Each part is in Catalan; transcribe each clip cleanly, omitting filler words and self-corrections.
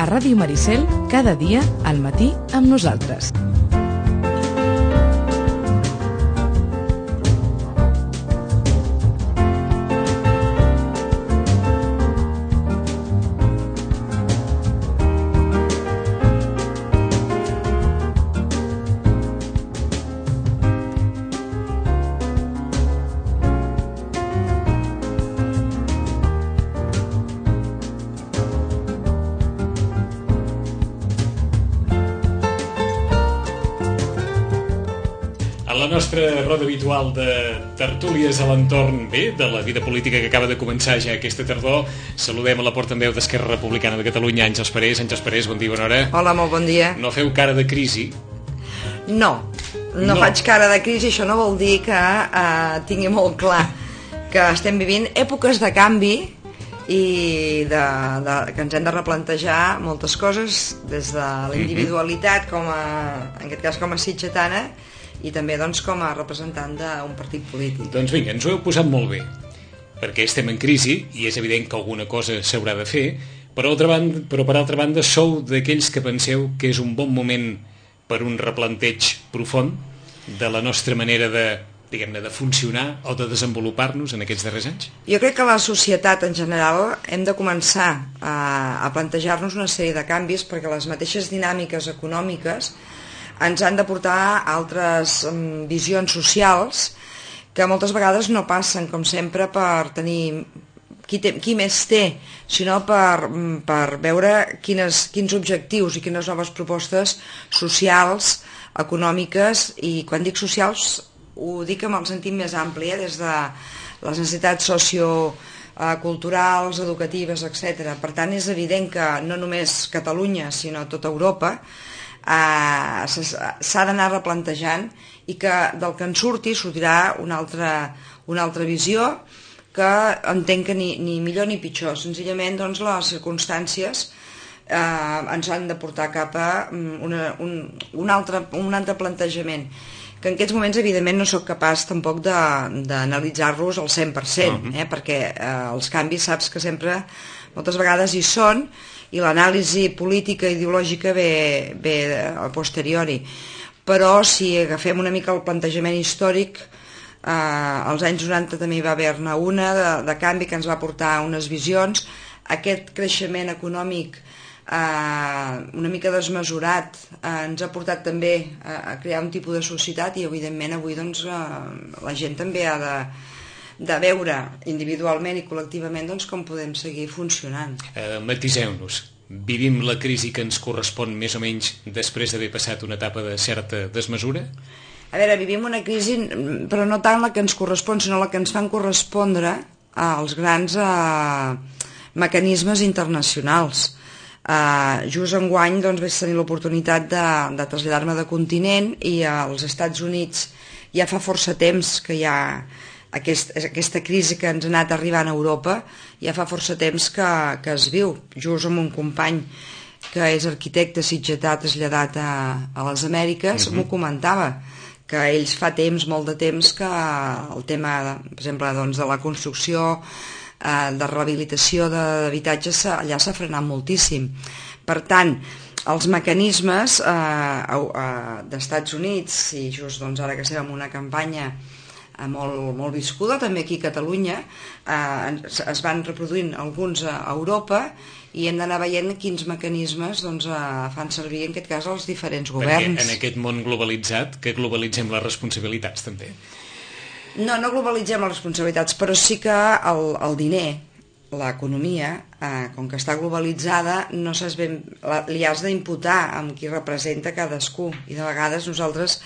A Ràdio Maricel, cada dia, al matí, amb nosaltres. La nostra roda habitual de tertúlies a l'entorn de la vida política que acaba de començar ja aquesta tardor. Saludem a la portaveu d'Esquerra Republicana de Catalunya, Àngels Parés. Àngels Parés, bon dia, bona hora. Hola, molt bon dia. No feu cara de crisi? No faig cara de crisi. Això no vol dir que tingui molt clar que estem vivint èpoques de canvi i que ens hem de replantejar moltes coses, des de la individualitat en aquest cas com a sitgetana, i també doncs, com a representant d'un partit polític. Doncs vinga, ens ho heu posat molt bé, perquè estem en crisi i és evident que alguna cosa s'haurà de fer, però per altra banda sou d'aquells que penseu que és un bon moment per un replanteig profund de la nostra manera de, diguem-ne, de funcionar o de desenvolupar-nos en aquests darrers anys? Jo crec que la societat en general hem de començar a plantejar-nos una sèrie de canvis, perquè les mateixes dinàmiques econòmiques ens han de portar altres visions socials que moltes vegades no passen, com sempre, per tenir qui més té, sinó per veure quins objectius i quines noves propostes socials, econòmiques, i quan dic socials ho dic amb el sentit més ampli, des de les necessitats socioculturals, educatives, etc. Per tant, és evident que no només Catalunya, sinó tota Europa s'ha d'anar replantejant, i que del que en sortirà una altra visió que entenc que ni millor ni pitjor. Senzillament doncs, les circumstàncies ens han de portar cap a un altre plantejament, que en aquests moments evidentment no sóc capaç tampoc d'analitzar-los al 100%, perquè els canvis saps que sempre moltes vegades hi són, i l'anàlisi política i ideològica ve a posteriori. Però si agafem una mica el plantejament històric, als anys 90 també hi va haver-ne una de canvi que ens va portar unes visions. Aquest creixement econòmic una mica desmesurat ens ha portat també a crear un tipus de societat, i evidentment avui doncs, la gent també ha de veure individualment i col·lectivament doncs, com podem seguir funcionant. Matiseu-nos. Vivim la crisi que ens correspon més o menys després d'haver passat una etapa de certa desmesura? A veure, vivim una crisi, però no tant la que ens correspon, sinó la que ens fan correspondre als grans mecanismes internacionals. Just enguany doncs, vaig tenir l'oportunitat de traslladar-me de continent, i als Estats Units ja fa força temps que hi ha aquesta crisi que ens ha anat arribant a Europa, ja fa força temps que es viu. Just amb un company que és arquitecte sitgetà traslladat a les Amèriques, m'ho comentava, que ells fa temps, molt de temps, que el tema, per exemple, doncs, de la construcció, de rehabilitació d'habitatges, allà s'ha frenat moltíssim. Per tant, els mecanismes d'Estats Units, i just doncs, ara que estem en una campanya molt viscuda, també aquí a Catalunya, es van reproduint alguns a Europa, i hem d'anar veient quins mecanismes doncs, fan servir, en aquest cas, els diferents governs. Perquè en aquest món globalitzat, que globalitzem les responsabilitats, també. No globalitzem les responsabilitats, però sí que el diner, l'economia, com que està globalitzada, no saps ben, li has d'imputar amb qui representa cadascú, i de vegades nosaltres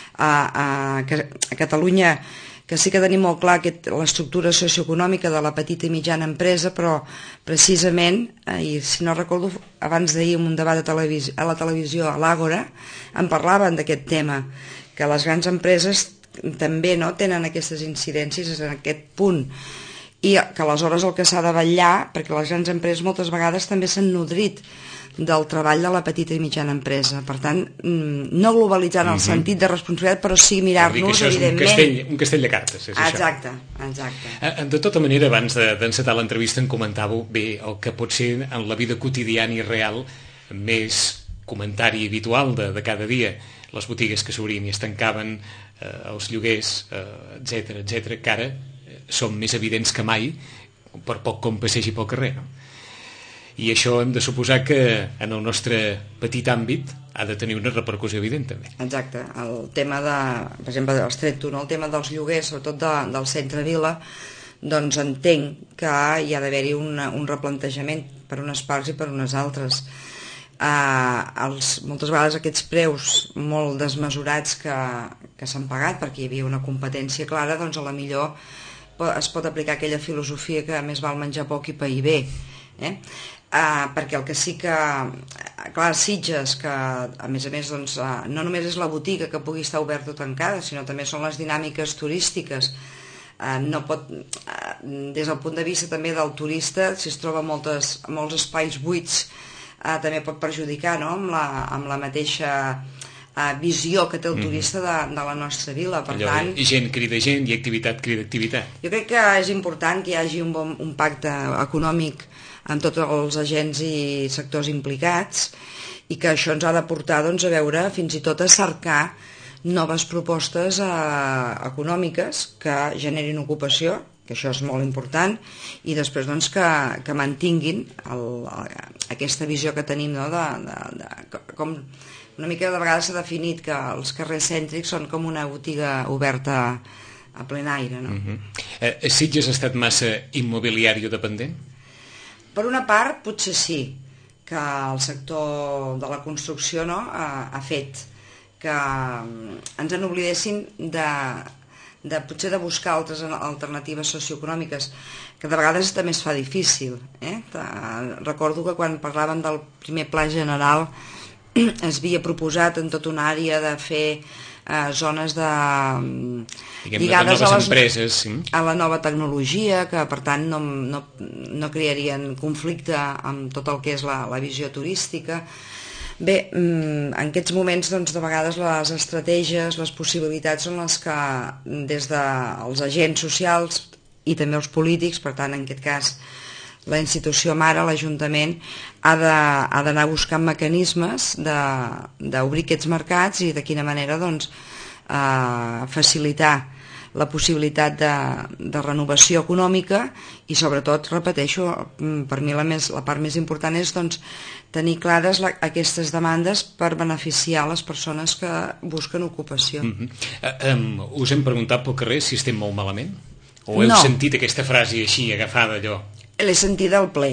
a Catalunya, que sí que tenim molt clar l'estructura socioeconòmica de la petita i mitjana empresa, però precisament, i si no recordo, abans d'ahir en un debat a la televisió a l'Àgora, en parlaven d'aquest tema, que les grans empreses també tenen aquestes incidències en aquest punt, i que aleshores el que s'ha de vetllar, perquè les grans empreses moltes vegades també s'han nodrit del treball de la petita i mitjana empresa. Per tant, no globalitzant el sentit de responsabilitat, però sí mirar-nos, evidentment. Un castell de cartes, és això. Exacte. De tota manera, abans d'encetar l'entrevista, en comentàveu bé el que pot ser en la vida quotidiana i real més comentari habitual de cada dia, les botigues que s'obrien i es tancaven, els lloguers, etc, que ara són més evidents que mai, per poc com passegi pel carrer, no? I això hem de suposar que en el nostre petit àmbit ha de tenir una repercussió evident també. Exacte, el tema per exemple, has tret tu, no? El tema dels lloguers, sobretot del centre Vila, doncs entenc que hi ha d'haver-hi un replantejament per unes parts i per unes altres. Moltes vegades aquests preus molt desmesurats que s'han pagat perquè hi havia una competència clara, doncs a la millor es pot aplicar aquella filosofia que més val menjar poc i pair bé, perquè el que sí que clar, Sitges, que a més doncs, no només és la botiga que pugui estar oberta o tancada, sinó també són les dinàmiques turístiques. No pot, des del punt de vista també del turista, si es troba molts espais buits, també pot perjudicar, no? amb la mateixa visió que té el turista de la nostra vila. Per tant, gent crida gent i activitat crida activitat. Jo crec que és important que hi hagi un pacte econòmic amb tots els agents i sectors implicats, i que això ens ha de portar doncs, a veure, fins i tot a cercar noves propostes econòmiques que generin ocupació, que això és molt important, i després doncs, que mantinguin aquesta visió que tenim, no? Com una mica de vegades s'ha definit que els carrers cèntrics són com una botiga oberta a ple aire, no? Sitges ha estat massa immobiliari dependent? Per una part, potser sí, que el sector de la construcció, no, ha fet que ens en oblidéssim potser de buscar altres alternatives socioeconòmiques, que de vegades també es fa difícil. Recordo que quan parlaven del primer pla general es havia proposat en tota una àrea de fer zones lligades a les empreses, a la nova tecnologia, que per tant no crearien conflicte amb tot el que és la visió turística. Bé, en aquests moments doncs, de vegades les estratègies, les possibilitats són les que des dels agents socials i també els polítics, per tant en aquest cas la institució mare, l'Ajuntament, ha d'anar buscant mecanismes d'obrir aquests mercats i de quina manera doncs, facilitar la possibilitat de renovació econòmica i sobretot, repeteixo, per mi la part més important és doncs, tenir clares aquestes demandes per beneficiar les persones que busquen ocupació. Us hem preguntat pel carrer si estem molt malament? O heu sentit aquesta frase així, agafada allò? L'he sentida al ple,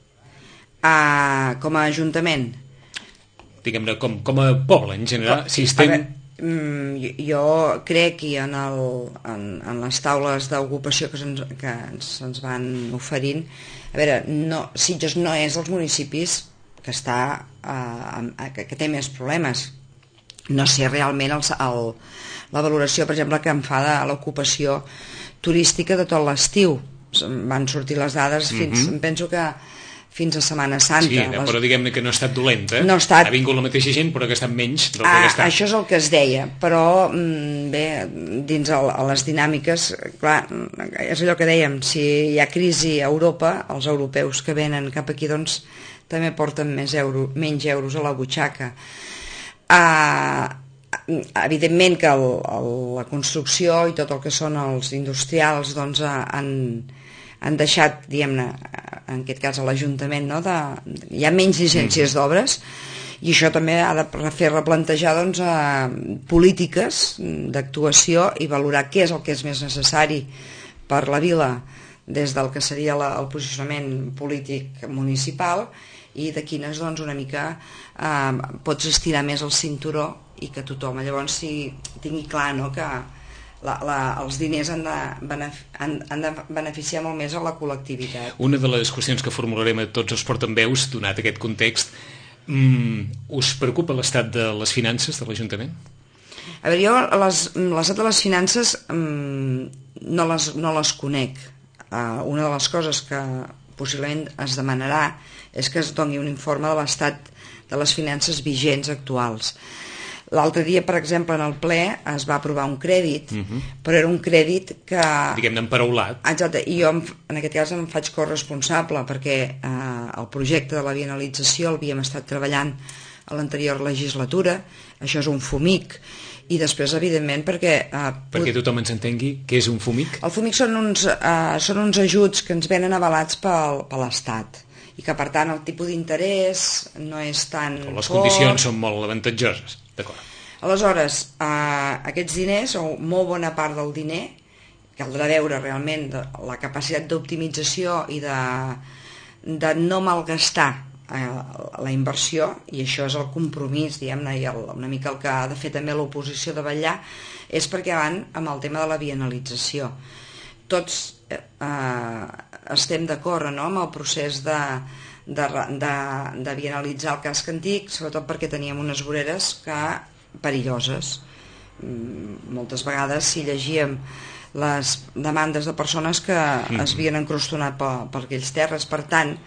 com a Ajuntament. Diguem-ne, com a poble, en general, si estem... Jo crec que en les taules d'ocupació que se'ns van oferint, a veure, Sitges no és dels municipis que té més problemes. No sé realment la valoració, per exemple, que em fa de l'ocupació turística de tot l'estiu. Van sortir les dades penso que fins a Setmana Santa. Sí, però diguem-ne que no ha estat dolenta. No ha estat. Ha vingut la mateixa gent, però ha gastat menys del que ha gastat. Això és el que es deia, però bé, dins les dinàmiques, clar, és allò que dèiem, si hi ha crisi a Europa, els europeus que venen cap aquí doncs també porten menys euros a la butxaca. Evidentment que la construcció i tot el que són els industrials doncs han deixat, diguem-ne, en aquest cas a l'Ajuntament, no? Hi ha menys llicències d'obres i això també ha de fer replantejar doncs, polítiques d'actuació i valorar què és el que és més necessari per la vila des del que seria el posicionament polític municipal i de quines doncs, una mica pots estirar més el cinturó i que tothom llavors tingui clar, no? Que els diners han de beneficiar molt més a la col·lectivitat. Una de les qüestions que formularem a tots els portaveus, donat aquest context, us preocupa l'estat de les finances de l'Ajuntament? A veure, jo l'estat de les finances no les conec. Una de les coses que possiblement es demanarà és que es doni un informe de l'estat de les finances vigents actuals. L'altre dia, per exemple, en el ple es va aprovar un crèdit, però era un crèdit que... Diguem-ne, emparaulat. Exacte, i jo en aquest cas em faig corresponsable perquè el projecte de la bienalització l'havíem estat treballant a l'anterior legislatura, això és un FUMIC, i després, evidentment, perquè tothom ens entengui què és un FUMIC. El FUMIC són uns ajuts que ens venen avalats per l'Estat i que, per tant, el tipus d'interès no és tan les condicions són molt avantatjoses, d'acord. Aleshores, aquests diners, o molt bona part del diner, caldrà veure realment la capacitat d'optimització i de no malgastar la inversió, i això és el compromís, diguem-ne, i una mica el que ha de fer també l'oposició de vetllar, és perquè van amb el tema de la bienalització. Tots estem d'acord, no?, amb el procés de bienalitzar el casc antic, sobretot perquè teníem unes voreres perilloses. Moltes vegades, si llegíem les demandes de persones que es havien encrustonat per aquells terres, per tant,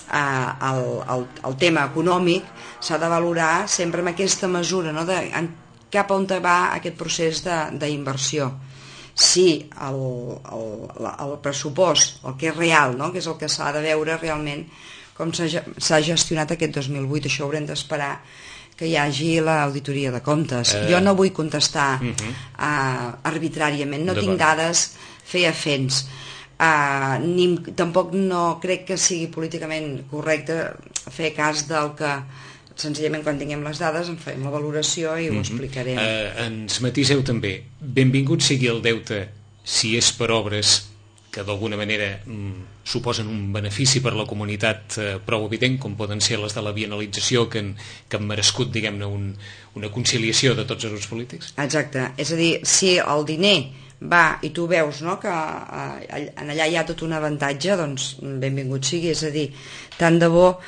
el tema econòmic s'ha de valorar sempre amb aquesta mesura, no?, cap on va aquest procés d'inversió. Si el pressupost, el que és real, no?, que és el que s'ha de veure realment com s'ha gestionat aquest 2008, això haurem d'esperar que hi hagi l'auditoria de comptes. Jo no vull contestar arbitràriament, no tinc dades fefaents. Tampoc no crec que sigui políticament correcte fer cas del que senzillament quan tinguem les dades en farem la valoració i ho explicarem. Ens matiseu també, benvingut sigui el deute si és per obres que d'alguna manera suposen un benefici per la comunitat prou evident, com poden ser les de la bienalització, que han merescut, diguem-ne, una conciliació de tots els grups polítics? Exacte, és a dir, si el diner va i tu veus, no?, que allà hi ha tot un avantatge, doncs benvingut sigui. És a dir, tant de bo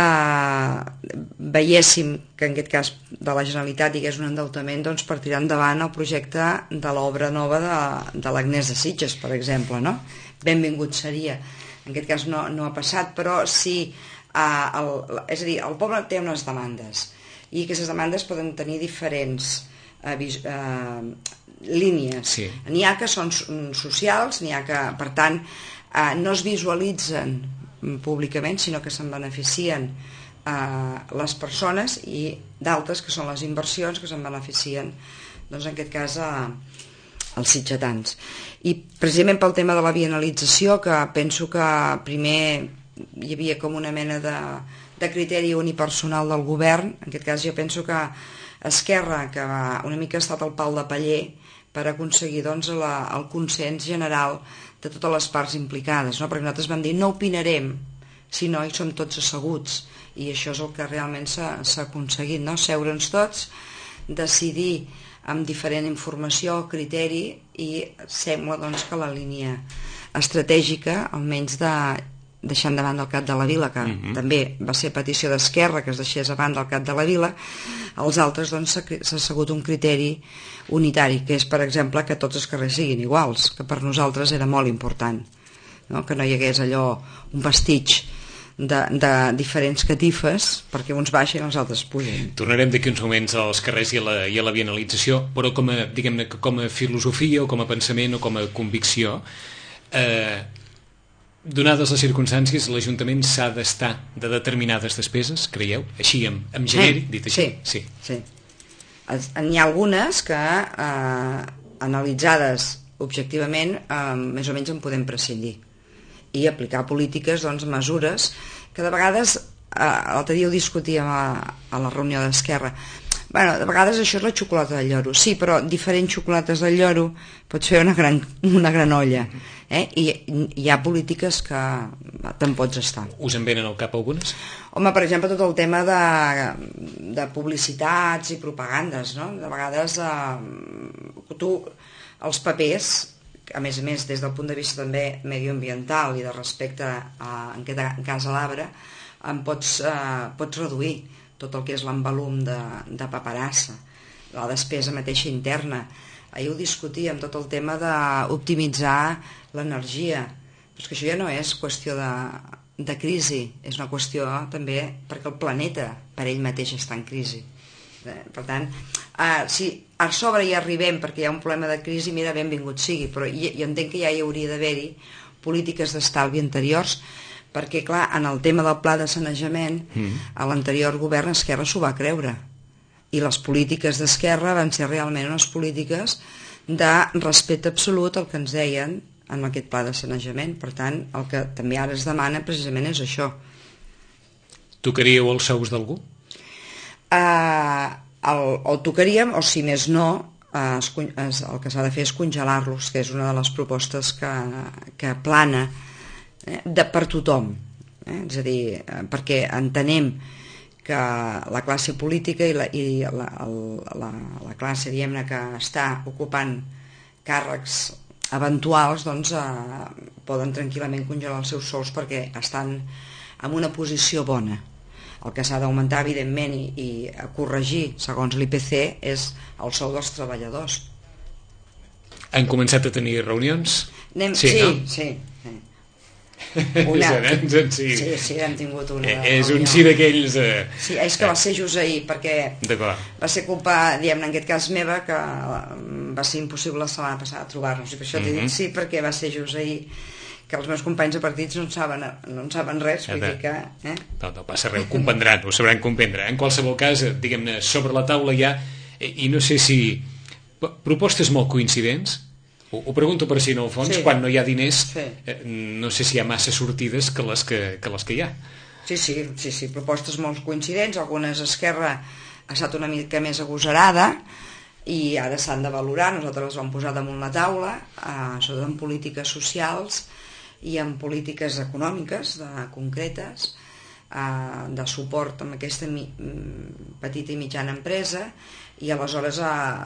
veiéssim que en aquest cas de la Generalitat hi hagués un endeutament, doncs, per tirar endavant el projecte de l'obra nova de l'Agnès de Sitges, per exemple, no? Benvingut seria. En aquest cas no ha passat, però sí, és a dir, el poble té unes demandes i aquestes demandes poden tenir diferents línies. Sí. N'hi ha que són socials, n'hi ha que, per tant, no es visualitzen públicament, sinó que se'n beneficien les persones, i d'altres que són les inversions que se'n beneficien, doncs en aquest cas els sitgetans. I precisament pel tema de la bienalització, que penso que primer hi havia com una mena de criteri unipersonal del govern, en aquest cas jo penso que Esquerra, que una mica ha estat el pal de paller per aconseguir, doncs, el consens general de totes les parts implicades, no? Perquè nosaltres vam dir no opinarem si no hi som tots asseguts, i això és el que realment s'ha aconseguit, no? Seure'ns tots, decidir amb diferent informació, criteri, i sembla, doncs, que la línia estratègica, almenys deixant davant del Cap de la Vila, que també va ser petició d'Esquerra que es deixés davant del Cap de la Vila, els altres, doncs, s'ha seguit un criteri unitari, que és, per exemple, que tots els carrers siguin iguals, que per nosaltres era molt important, no? Que no hi hagués allò, un vestig de diferents catifes perquè uns baixen i els altres pugen. Tornarem d'aquí uns moments als carrers i a la bienalització, però diguem-ne, com a filosofia o com a pensament o com a convicció, donades les circumstàncies, l'Ajuntament s'ha d'estar de determinades despeses, creieu? Així, amb genèric, dit així? Sí. N'hi ha algunes que, analitzades objectivament, més o menys en podem prescindir i aplicar polítiques, doncs, mesures que de vegades, l'altre dia ho discutíem a la reunió d'Esquerra, de vegades això és la xocolata del lloro, sí, però diferents xocolates del lloro pots fer una gran olla, i hi ha polítiques que te'n pots estar. Us en venen al cap algunes? Home, per exemple, tot el tema de publicitats i propagandes, no? De vegades els papers, a més des del punt de vista també medioambiental i de respecte en aquest cas a l'arbre, pots reduir tot el que és l'envolum de paperassa, la despesa mateixa interna. Ahir ho discutíem, tot el tema d'optimitzar l'energia, però és que això ja no és qüestió de crisi, és una qüestió també perquè el planeta per ell mateix està en crisi. Per tant, si a sobre hi arribem perquè hi ha un problema de crisi, mira, benvingut sigui, però jo entenc que ja hi hauria d'haver-hi polítiques d'estalvi anteriors, perquè clar, en el tema del pla de sanejament a l'anterior govern Esquerra s'ho va creure, i les polítiques d'Esquerra van ser realment unes polítiques de respecte absolut al que ens deien en aquest pla de sanejament. Per tant, el que també ara es demana precisament és això. Tocaríeu els sous d'algú? El tocaríem, o si més no, el que s'ha de fer és congelar-los, que és una de les propostes que plana per tothom. És a dir, perquè entenem que la classe política i la classe, diguem-ne, que està ocupant càrrecs eventuals, doncs poden tranquil·lament congelar els seus sous perquè estan en una posició bona. El que s'ha d'augmentar, evidentment, i corregir, segons l'IPC, és el sou dels treballadors. Han començat a tenir reunions? Sí, no? Sí. Sí, hem tingut una és un sí d'aquells... Sí, és que va ser just ahir, perquè va ser culpa, diguem-ne, en aquest cas meva, que va ser impossible la setmana passada trobar-nos, i per això t'he dit sí, perquè va ser just ahir, que els meus companys de partits no en saben res, vull dir que... No passa res, ho comprendran, ho sabran comprendre. En qualsevol cas, diguem-ne, sobre la taula hi ha, i no sé si... propostes molt coincidents. Ho pregunto per si, en el fons, quan no hi ha diners, no sé si hi ha massa sortides que les que hi ha. Sí, propostes molt coincidents. Algunes Esquerra ha estat una mica més agosarada i ara s'han de valorar. Nosaltres les vam posar damunt la taula, sobretot en polítiques socials i en polítiques econòmiques concretes, de suport amb aquesta petita i mitjana empresa. I aleshores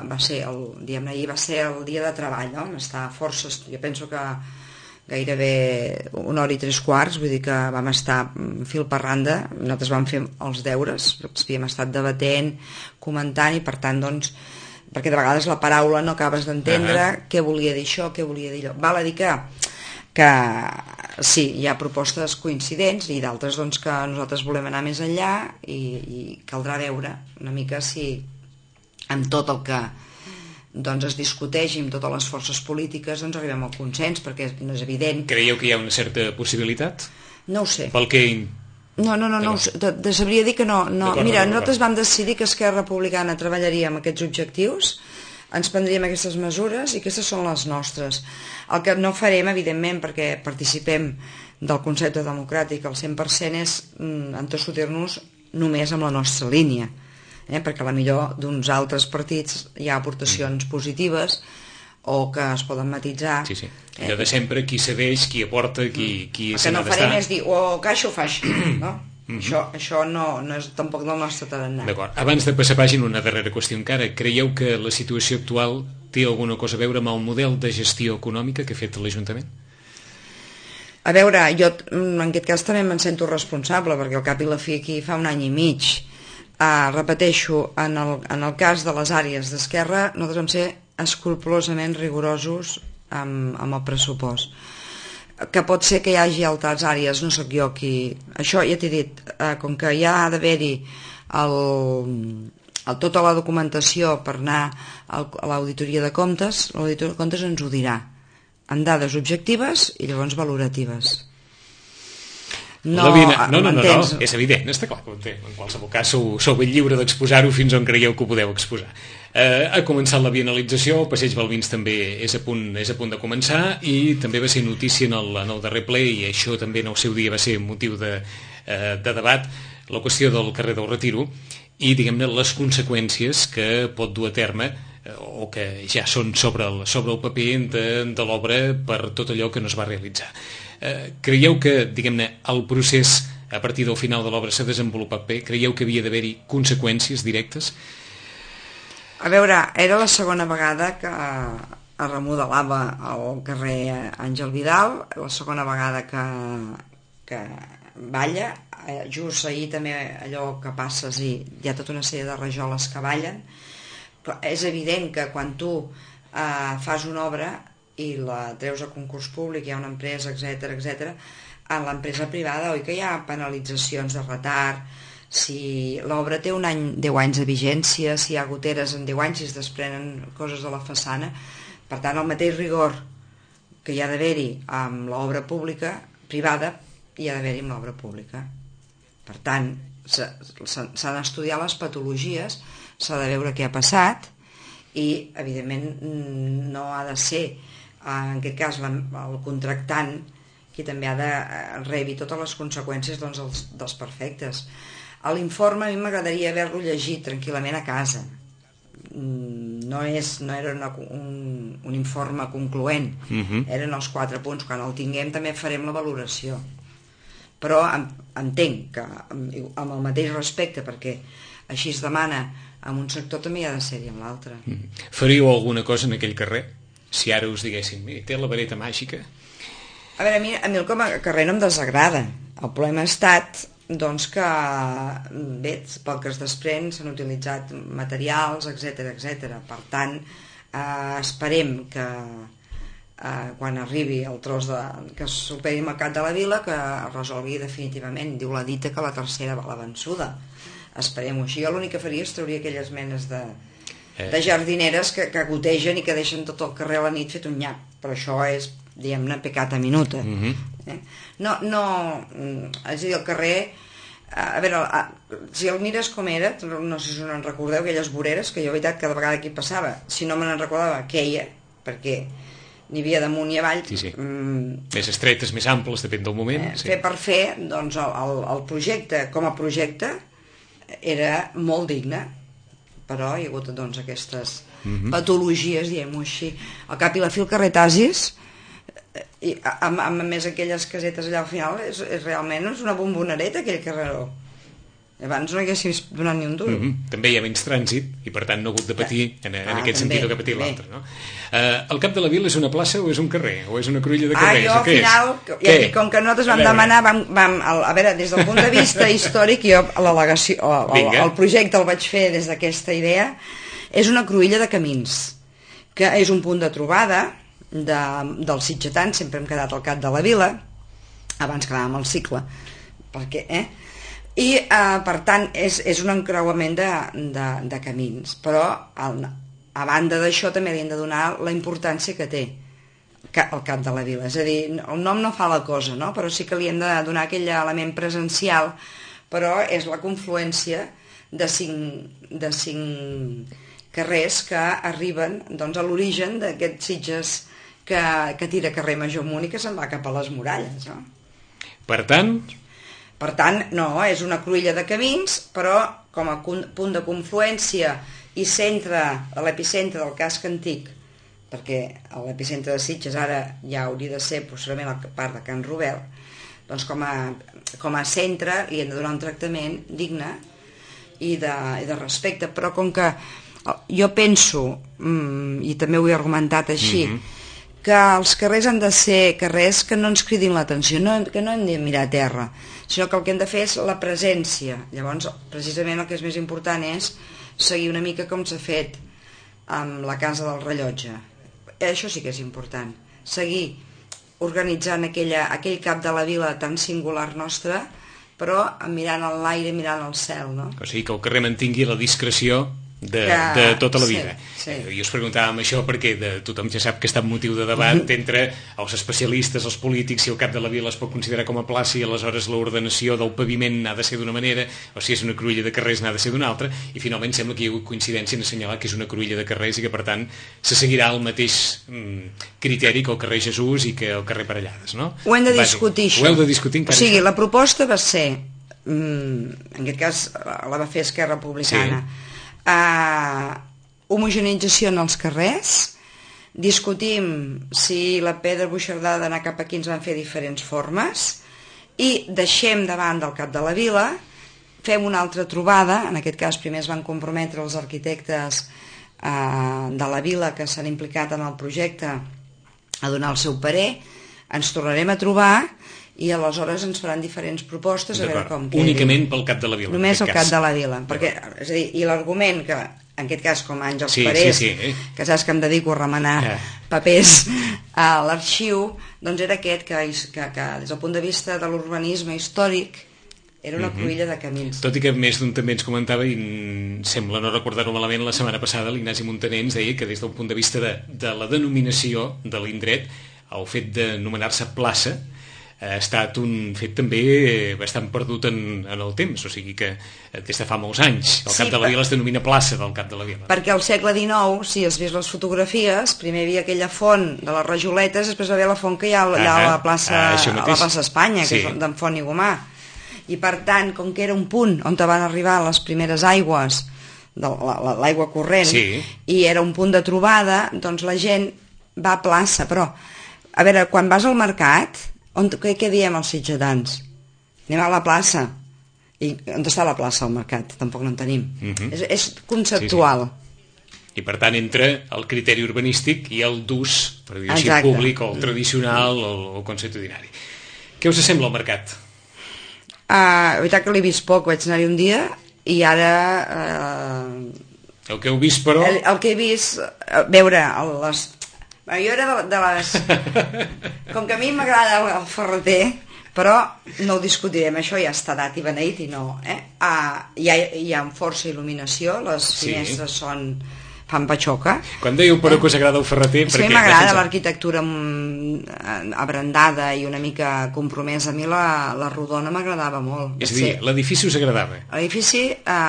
ahir va ser el dia de treball, no? Està força, jo penso que gairebé 1 hora i 3/4, vull dir que vam estar fil per randa. Nosaltres vam fer els deures, havíem estat debatent, comentant, i per tant, doncs, perquè de vegades la paraula no acabes d'entendre què volia dir això, què volia dir allò. Val a dir que sí, hi ha propostes coincidents i d'altres, doncs, que nosaltres volem anar més enllà, i caldrà veure una mica si amb tot el que doncs es discuteix i amb totes les forces polítiques doncs arribem al consens, perquè no és evident. Creieu que hi ha una certa possibilitat? No ho sé. Pel que... No, sabria dir que no. Mira, nosaltres vam decidir que Esquerra Republicana treballaria amb aquests objectius, ens prendríem aquestes mesures i aquestes són les nostres. El que no farem, evidentment, perquè participem del concepte democràtic al 100%, és entossudar-nos només amb la nostra línia. Perquè a la millor d'uns altres partits hi ha aportacions positives o que es poden matitzar. Sí. Allò de sempre, qui cedeix, qui aporta, qui se n'ha d'estar. El que no farem és dir, que això ho faig, no? Això no és tampoc del nostre tarannà. D'acord. Abans de passar pàgina, una darrera qüestió encara. Creieu que la situació actual té alguna cosa a veure amb el model de gestió econòmica que ha fet l'Ajuntament? A veure, jo en aquest cas també me'n sento responsable, perquè al cap i la fi aquí fa 1 any i mig. Repeteixo, en el cas de les àrees d'Esquerra, nosaltres vam ser escrupolosament rigorosos amb el pressupost. Que pot ser que hi hagi altres àrees, no sóc jo qui... Això ja t'he dit, com que hi ha d'haver-hi tota la documentació per anar a l'auditoria de comptes, l'auditor de comptes ens ho dirà, amb dades objectives i llavors valoratives. No, és evident, està clar que ho té. En qualsevol cas sou ben lliure d'exposar-ho fins on creieu que ho podeu exposar. Ha començat la bienalització, el Passeig Balbins també és a punt de començar, i també va ser notícia en el darrer ple, i això també en el seu dia va ser motiu de debat, la qüestió del carrer del Retiro i, diguem-ne, les conseqüències que pot dur a terme o que ja són sobre el paper de l'obra per tot allò que no es va realitzar. Creieu que, diguem-ne, el procés a partir del final de l'obra s'ha desenvolupat bé? Creieu que havia d'haver-hi conseqüències directes? A veure, era la segona vegada que es remodelava el carrer Àngel Vidal, la segona vegada que balla, just ahir també allò que passes i hi ha tota una sèrie de rajoles que ballen. Però és evident que quan tu fas una obra i la treus a concurs públic, hi ha una empresa, etc. En l'empresa privada, oi que hi ha penalitzacions de retard, si l'obra té 10 anys de vigència, si hi ha goteres en 10 anys, si es desprenen coses de la façana. Per tant, el mateix rigor que hi ha d'haver-hi amb l'obra pública, privada, hi ha d'haver-hi amb l'obra pública. Per tant, s'han d'estudiar les patologies, s'ha de veure què ha passat i, evidentment, no ha de ser, en aquest cas, el contractant qui també ha de rebre totes les conseqüències dels perfectes. A l'informe a mi m'agradaria haver-lo llegit tranquil·lament a casa. No era un informe concloent, eren els 4 punts. Quan el tinguem també farem la valoració. Però entenc que amb el mateix respecte, perquè així es demana en un sector, també hi ha de ser-hi en l'altre. Faríeu alguna cosa en aquell carrer? Si ara us diguéssim, té la vareta màgica? A veure, a mi el com a carrer no em desagrada. El problema ha estat doncs que, bé, pel que es desprèn s'han utilitzat materials, etc. Per tant, esperem que quan arribi el tros que superi el Mercat de la Vila, que es resolgui definitivament. Diu la dita que la tercera va la vençuda. Esperem-ho així. Jo l'únic que faria és trauria aquelles menes de jardineres que gotegen i que deixen tot el carrer a la nit fet un nyap. Però això és, diguem-ne, peccata minuta. No, és a dir, el carrer, a veure, si el mires com era, no sé si no en recordeu, aquelles voreres que jo, veritat, cada vegada que hi passava, si no me n'en recordava, queia, perquè n'hi havia damunt i avall. Més estretes, més amples, depèn del moment. Fer per fer, doncs el projecte, com a projecte, era molt digne, però hi ha hagut doncs aquestes patologies, diguem-ho així. Al cap i la fi el carrer Tasis, amb més aquelles casetes allà al final, realment és una bombonereta aquell carreró. Abans no haguessis donat ni un duro. També hi ha menys trànsit i per tant no ha hagut de patir en aquest sentit que patir l'altre, no? El Cap de la Vila és una plaça o és un carrer? O és una cruïlla de carrers? Jo al final, com que nosaltres vam demanar, a veure, des del punt de vista històric, jo el projecte el vaig fer des d'aquesta idea, és una cruïlla de camins, que és un punt de trobada dels sitgetans. Sempre hem quedat al Cap de la Vila, abans quedàvem al Cicle, perquè, i per tant és un encreuament de camins, però a banda d'això també li hem de donar la importància que té el Cap de la Vila. És a dir, el nom no fa la cosa, no? Però sí que li hem de donar aquell element presencial, però és la confluència de cinc carrers que arriben doncs, a l'origen d'aquests Sitges que tira carrer Major Amunt i que se'n va cap a les muralles, no? Per tant, no, és una cruïlla de camins, però com a punt de confluència i centre, a l'epicentre del casc antic, perquè l'epicentre de Sitges ara ja hauria de ser possiblement la part de Can Robert, doncs com a centre li hem de donar un tractament digne i de respecte. Però com que jo penso, i també ho he argumentat així, que els carrers han de ser carrers que no ens cridin l'atenció, que no hem de mirar a terra, sinó que el que hem de fer és la presència. Llavors, precisament el que és més important és seguir una mica com s'ha fet amb la Casa del Rellotge. Això sí que és important, seguir organitzant aquell Cap de la Vila tan singular nostre, però mirant enlaire, mirant el cel, no? O sigui, que el carrer mantingui la discreció de tota la vida. Jo us preguntàvem això perquè tothom ja sap que està en motiu de debat entre els especialistes, els polítics, si el Cap de la Vila es pot considerar com a plaça i aleshores l'ordenació del paviment ha de ser d'una manera, o si és una cruïlla de carrers n'ha de ser d'una altra, i finalment sembla que hi ha hagut coincidència en assenyalar que és una cruïlla de carrers i que per tant se seguirà el mateix criteri que el carrer Jesús i que el carrer Parellades, no? Ho hem de discutir, això. Ho heu de discutir encara. O sigui, la proposta va ser, en aquest cas la va fer Esquerra Republicana, homogeneïtzació en els carrers, discutim si la pedra buixardada d'anar cap aquí ens van fer diferents formes i deixem davant del Cap de la Vila, fem una altra trobada. En aquest cas primer es van comprometre els arquitectes de la vila que s'han implicat en el projecte a donar el seu parer, ens tornarem a trobar i aleshores ens faran diferents propostes a veure com quedi. Únicament pel Cap de la Vila. Només el Cap de la Vila. Perquè, és a dir, i l'argument que, en aquest cas, com Àngels Parés, que saps que em dedico a remenar papers a l'arxiu, doncs era aquest, que des del punt de vista de l'urbanisme històric era una cruïlla de camins. Tot i que més d'un també ens comentava, i sembla no recordar-ho malament, la setmana passada l'Ignasi Montaner ens deia que des del punt de vista de la denominació de l'indret, el fet d'anomenar-se plaça ha estat un fet també bastant perdut en el temps, o sigui que des de fa molts anys el Cap de la Vila es denomina plaça del Cap de la Vila. Perquè al segle XIX, si has vist les fotografies, primer hi havia aquella font de les Rajoletes, després va haver la font que hi ha allà a la plaça Espanya, que és d'en Font i Gomà. I per tant, com que era un punt on van arribar les primeres aigües, l'aigua corrent, i era un punt de trobada, doncs la gent va a plaça. Però, a veure, quan vas al mercat, què diem els sitgetans? Anem a la plaça. I on està la plaça al mercat? Tampoc no en tenim. És conceptual. I per tant entra el criteri urbanístic i el d'ús, per dir així, públic o el tradicional o el consuetudinari. Què us sembla el mercat? La veritat que l'he vist poc, vaig anar-hi un dia i ara... El que heu vist, però... El que he vist, veure, jo era de les... Com que a mi m'agrada el ferreter, però no ho discutirem, això ja està dat i beneït i no. Hi ha força il·luminació, les finestres fan patxoca. Quan dèieu però que us agrada el ferreter... Sí, m'agrada l'arquitectura abrandada i una mica compromesa. A mi la rodona m'agradava molt. És a dir, l'edifici us agradava? L'edifici,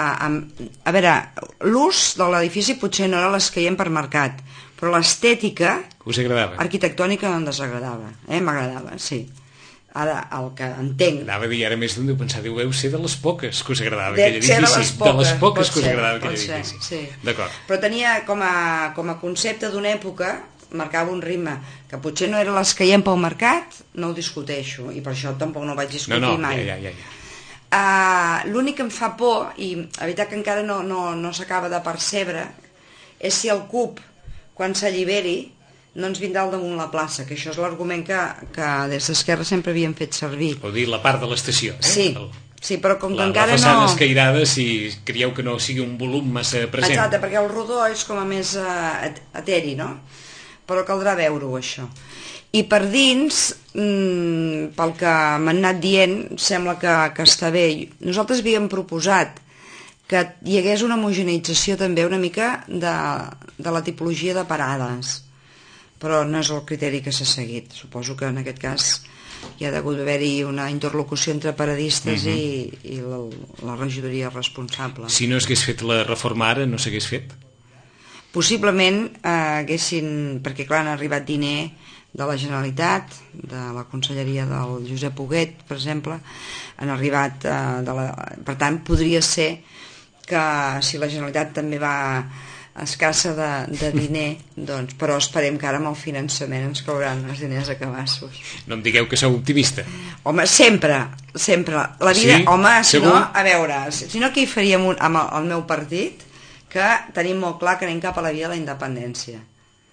a veure, l'ús de l'edifici potser no era l'escaient per mercat, però l'estètica arquitectònica no em desagradava, m'agradava, sí. Ara, el que entenc... Anava a dir, ara més d'un deu pensar, deu ser de les poques que us agradava aquell edifici. De les poques que us agradava aquell edifici. Sí. D'acord. Però tenia com a concepte d'una època, marcava un ritme, que potser no era l'escaient pel mercat, no ho discuteixo, i per això tampoc no ho vaig discutir mai. L'únic que em fa por, i la veritat que encara no s'acaba de percebre, és si el CUP, quan s'alliberi, no ens vindrà al damunt la plaça, que això és l'argument que des d'Esquerra sempre havien fet servir. Vol dir la part de l'estació, Sí, però com que encara no... La façana escairada, si creieu que no sigui un volum massa present. Exacte, perquè el rodó és com a més eteri, no? Però caldrà veure-ho, això. I per dins, pel que m'han anat dient, sembla que està bé. Nosaltres havíem proposat que hi hagués una homogeneïtzació també una mica de la tipologia de parades, però no és el criteri que s'ha seguit. Suposo que en aquest cas hi ha d'haver-hi una interlocució entre paradistes i la regidoria responsable. Si no s'hagués fet la reforma ara, no s'hagués fet? Possiblement haguessin, perquè clar, han arribat diner de la Generalitat, de la conselleria del Josep Huguet, per exemple, han arribat, per tant, podria ser que si la Generalitat també va escassa de diner, doncs, però esperem que ara amb el finançament ens cauran els diners a cabassos. No em digueu que sou optimista. Home, sempre. La vida, home, si no, a veure, si no què hi faríem amb el meu partit, que tenim molt clar que anem cap a la via de la independència.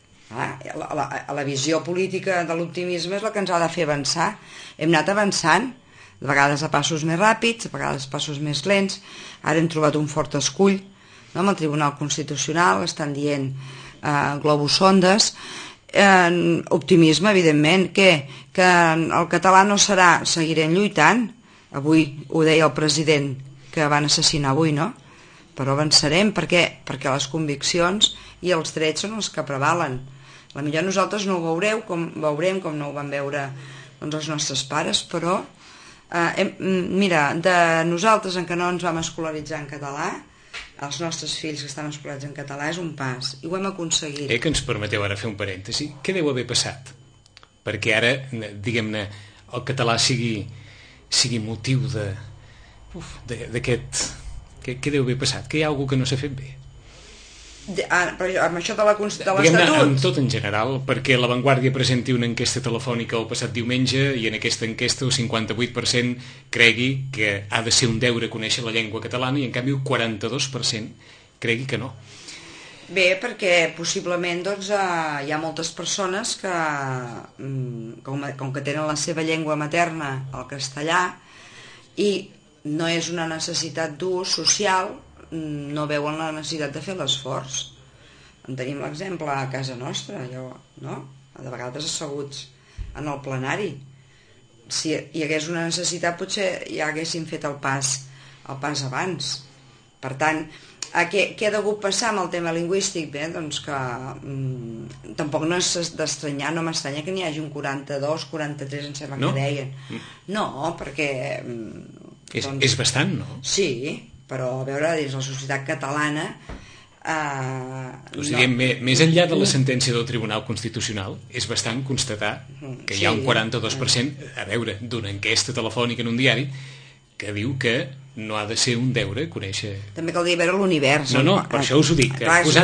La visió política de l'optimisme és la que ens ha de fer avançar. Hem anat avançant, de vegades a passos més ràpids, a vegades a passos més lents. Ara hem trobat un fort escull, no? Amb el Tribunal Constitucional estan dient globus sondes, optimisme, evidentment, que el català no serà, seguirem lluitant. Avui ho deia el president que van assassinar avui, no? Però avançarem perquè les conviccions i els drets són els que prevalen. A millor nosaltres no ho veurem com no ho van veure els nostres pares, però mira, de nosaltres en què no ens vam escolaritzar en català, els nostres fills que estan escolaritzats en català és un pas, i ho hem aconseguit. Que ens permeteu ara fer un parèntesi? Què deu haver passat? Perquè ara, diguem-ne, el català sigui motiu d'aquest... Què deu haver passat? Que hi ha alguna que no s'ha fet bé? Però amb això de l'Estatut? Amb tot en general, perquè La Vanguardia presenti una enquesta telefònica el passat diumenge i en aquesta enquesta el 58% cregui que ha de ser un deure conèixer la llengua catalana i en canvi el 42% cregui que no. Bé, perquè possiblement hi ha moltes persones que, com que tenen la seva llengua materna, el castellà, i no és una necessitat d'ús social, no veuen la necessitat de fer l'esforç. En tenim l'exemple a casa nostra, no? De vegades asseguts en el plenari. Si hi hagués una necessitat potser ja haguessin fet el pas abans. Per tant, Què ha degut passar amb el tema lingüístic? Bé, doncs que tampoc no és d'estranyar, no m'estranya que n'hi hagi un 42, 43, em sembla que deien. No, perquè... És bastant, no? Sí, però a veure, dins la societat catalana... Més enllà de la sentència del Tribunal Constitucional, és bastant constatar que hi ha un 42%, a veure, d'una enquesta telefònica en un diari, que diu que no ha de ser un deure conèixer... També caldria veure l'univers. No, per això us ho dic,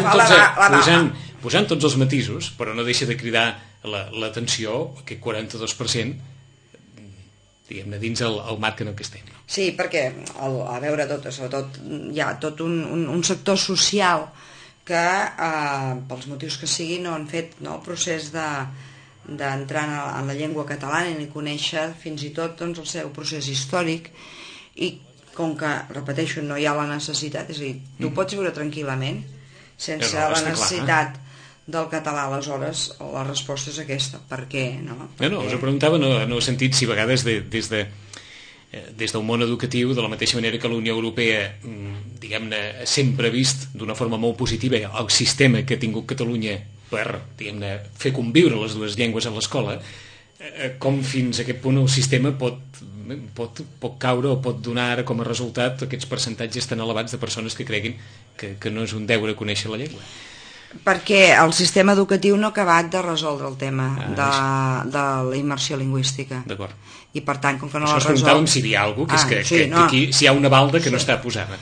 posant tots els matisos, però no deixa de cridar l'atenció aquest 42%, diguem-ne, dins el marc en el que estem. Sí, perquè, a veure, sobretot hi ha tot un sector social que, pels motius que siguin, no han fet el procés d'entrar en la llengua catalana i conèixer fins i tot el seu procés històric, i com que, repeteixo, no hi ha la necessitat, és a dir, tu pots viure tranquil·lament sense la necessitat del català. Aleshores la resposta és aquesta. Per què? Us ho preguntava en el sentit si a vegades des del món educatiu, de la mateixa manera que la Unió Europea, diguem-ne, sempre ha vist d'una forma molt positiva el sistema que ha tingut Catalunya per, diguem-ne, fer conviure les dues llengües a l'escola, com fins a aquest punt el sistema pot caure o pot donar ara com a resultat aquests percentatges tan elevats de persones que creguin que no és un deure conèixer la llengua. Perquè el sistema educatiu no ha acabat de resoldre el tema de la immersió lingüística. D'acord. I per tant, com que no la resol... Això es preguntàvem si hi ha alguna cosa, que és que aquí si hi ha una balda que no està posada.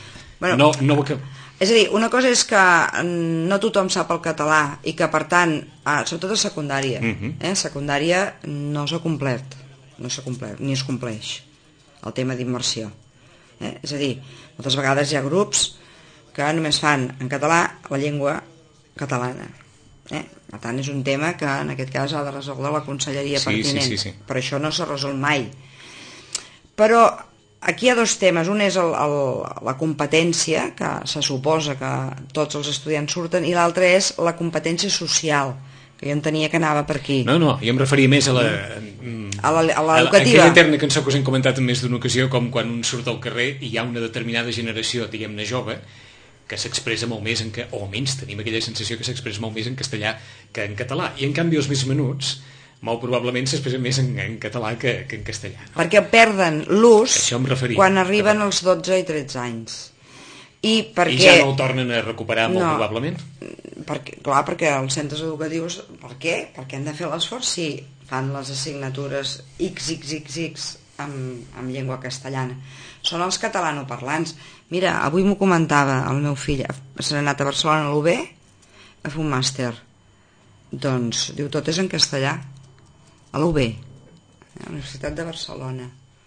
És a dir, una cosa és que no tothom sap el català i que, per tant, sobretot a secundària, secundària no s'ha complert, ni es compleix el tema d'immersió. És a dir, moltes vegades hi ha grups que només fan en català la llengua catalana. Per tant, és un tema que en aquest cas ha de resoldre la conselleria pertinent. Sí. Però això no s'ha resolt mai. Però aquí hi ha dos temes. Un és la competència, que se suposa que tots els estudiants surten, i l'altre és la competència social, que jo entenia que anava per aquí. No, jo em referia més a l'educativa. Aquella eterna cançó que us hem comentat en més d'una ocasió, com quan un surt al carrer i hi ha una determinada generació, diguem-ne, jove, que s'expressa molt més o almenys tenim aquella sensació que s'expressa molt més en castellà que en català, i en canvi els més menuts molt probablement s'expressa més en català que en castellà. Perquè perden l'ús quan arriben als 12 i 13 anys. I ja no el tornen a recuperar molt probablement? Perquè els centres educatius... Per què? Perquè han de fer l'esforç si fan les assignatures XXXX amb llengua castellana. Són els catalanoparlants. Mira, avui m'ho comentava el meu fill, s'ha anat a Barcelona a l'UB a fer un màster. Doncs, diu, tot és en castellà. A l'UB, a la Universitat de Barcelona.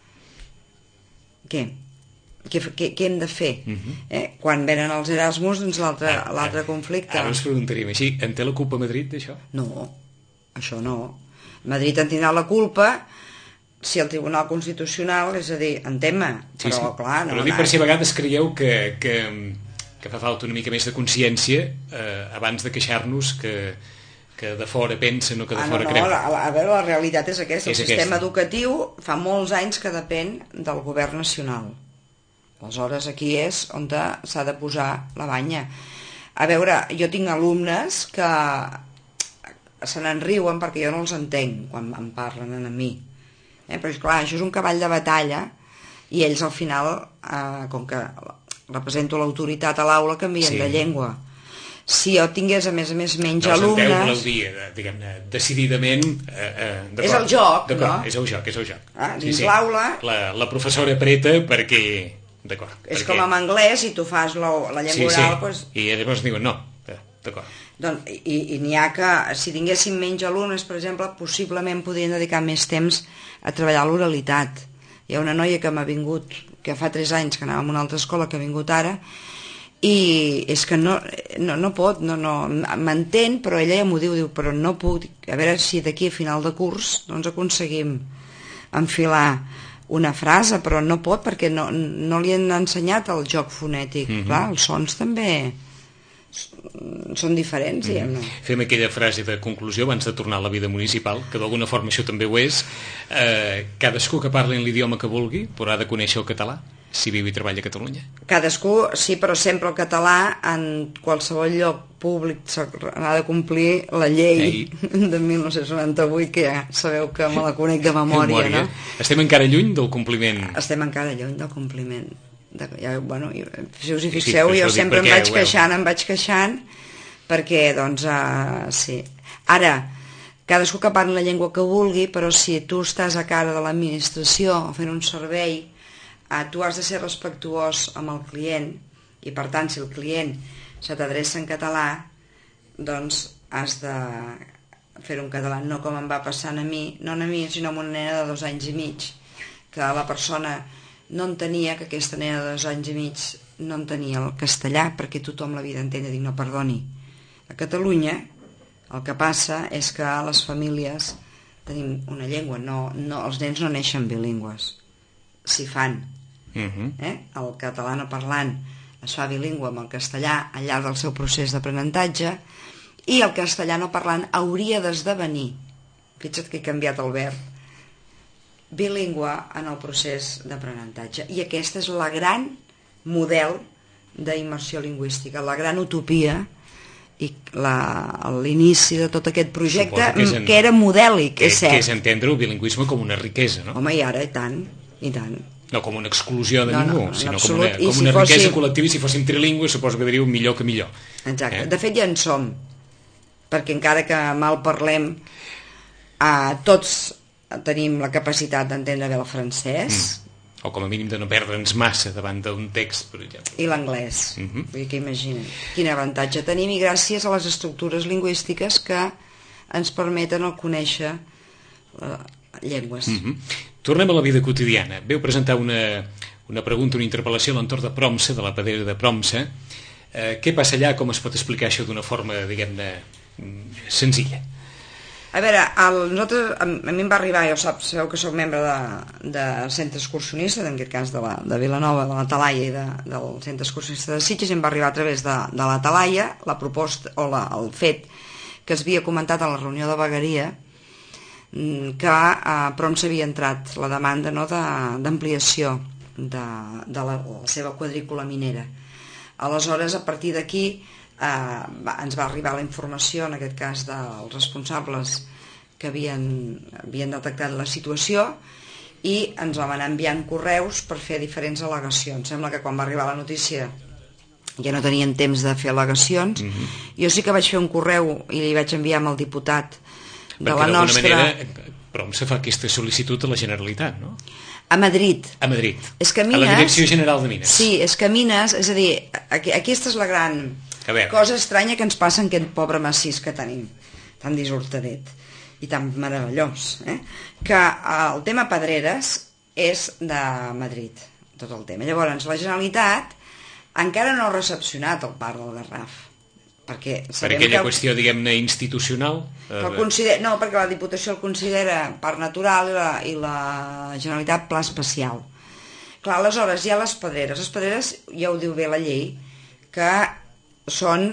Què hem de fer? Quan venen els Erasmus, doncs l'altre conflicte. Ara us preguntaríem així, en té la culpa Madrid d'això? No, això no. Madrid en tindrà la culpa si el Tribunal Constitucional, és a dir, en tema, però clar... Però dic per si a vegades creieu que fa falta una mica més de consciència abans de queixar-nos que de fora pensen o que de fora creuen. A veure, la realitat és aquesta. El sistema educatiu fa molts anys que depèn del govern nacional. Aleshores, aquí és on s'ha de posar la banya. A veure, jo tinc alumnes que se n'enriuen perquè jo no els entenc quan em parlen a mi. Però clar, això és un cavall de batalla i ells al final, com que represento l'autoritat a l'aula, canvien de llengua. Si jo tingués a més menys alumnes... No us enteu, diguem-ne, decididament... És el joc, no? És el joc. Dins l'aula... La professora apreta perquè... D'acord. És com en anglès, i tu fas la llengua oral... I llavors diuen no, d'acord. I n'hi ha que, si tinguéssim menys alumnes, per exemple, possiblement podrien dedicar més temps a treballar l'oralitat. Hi ha una noia que m'ha vingut, que fa 3 anys que anava a una altra escola, que ha vingut ara, i és que no pot, m'entén, però ella ja m'ho diu, però no puc, a veure si d'aquí a final de curs doncs aconseguim enfilar una frase, però no pot perquè no li han ensenyat el joc fonètic. Clar, els sons també són diferents, diguem-ne. Fem aquella frase de conclusió abans de tornar a la vida municipal, que d'alguna forma això també ho és. Cadascú que parli en l'idioma que vulgui, però ha de conèixer el català. si viu i treballa a Catalunya? Cadascú, sí, però sempre el català en qualsevol lloc públic ha de complir la llei de 1998, que ja sabeu que me la conec de memòria, no? Estem encara lluny del compliment? Estem encara lluny del compliment. Si us hi fixeu, jo sempre em vaig queixant, perquè, doncs, sí. Ara, cadascú que parli la llengua que vulgui, però si tu estàs a cara de l'administració fent un servei, tu has de ser respectuós amb el client, i per tant, si el client se t'adreça en català, doncs has de fer-ho en català, no com em va passant a mi, no a mi, sinó a una nena de 2 anys i mig, que la persona no entenia, que aquesta nena de 2 anys i mig no entenia el castellà, perquè tothom l'havia d'entendre. Dic, no, perdoni, a Catalunya el que passa és que les famílies tenim una llengua, els nens no neixen bilingües, s'hi fan. El català parlant es fa bilingüe amb el castellà al llarg del seu procés d'aprenentatge, i el castellano parlant hauria d'esdevenir, fixa't que he canviat el verb, bilingüe en el procés d'aprenentatge. I aquesta és la gran model d'immersió lingüística, la gran utopia i l'inici de tot aquest projecte que era modèlic, és cert. Que és entendre el bilingüisme com una riquesa, no? Home, i ara, i tant, i tant. No com una exclusió de ningú, sinó com una riquesa col·lectiva, i si fóssim trilingües suposo que diríeu millor que millor. Exacte, de fet ja en som, perquè encara que mal parlem, tots tenim la capacitat d'entendre bé el francès, o com a mínim de no perdre'ns massa davant d'un text, per exemple. I l'anglès. Vull dir que imagina't quin avantatge tenim, i gràcies a les estructures lingüístiques que ens permeten el conèixer llengües. Tornem a la vida quotidiana. Veu presentar una pregunta, una interpel·lació a l'entorn de Promsa, de la Pedrera de Promsa. Què passa allà? Com es pot explicar això d'una forma, diguem-ne, senzilla? A veure, a mi em va arribar, sabeu que soc membre de centre excursionista, en aquest cas de Vilanova, de la Talaia i del centre excursionista de Sitges, i em va arribar a través de la Talaia la proposta, o el fet que es havia comentat a la reunió de vegueria, que a Promsa havia entrat la demanda d'ampliació de la seva quadrícula minera. Aleshores, a partir d'aquí ens va arribar la informació, en aquest cas dels responsables que havien detectat la situació, i ens vam anar enviant correus per fer diferents al·legacions. Sembla que quan va arribar la notícia ja no tenien temps de fer al·legacions. Jo sí que vaig fer un correu i li vaig enviar amb el diputat de la nostra... Perquè d'alguna manera Promsa fa aquesta sol·licitud a la Generalitat, no? A Madrid. A Madrid. És que Mines... A la Direcció General de Mines. Sí, és que Mines, és a dir, aquesta és la gran cosa estranya que ens passa en aquest pobre massís que tenim, tan disorderit i tan meravellós, que el tema Pedreres és de Madrid, tot el tema. Llavors, la Generalitat encara no ha recepcionat el parc del Garraf, perquè per aquella qüestió, diguem-ne, institucional? No, perquè la Diputació el considera parc natural i la Generalitat pla especial. Clar, aleshores hi ha les pedreres. Les pedreres, ja ho diu bé la llei, que són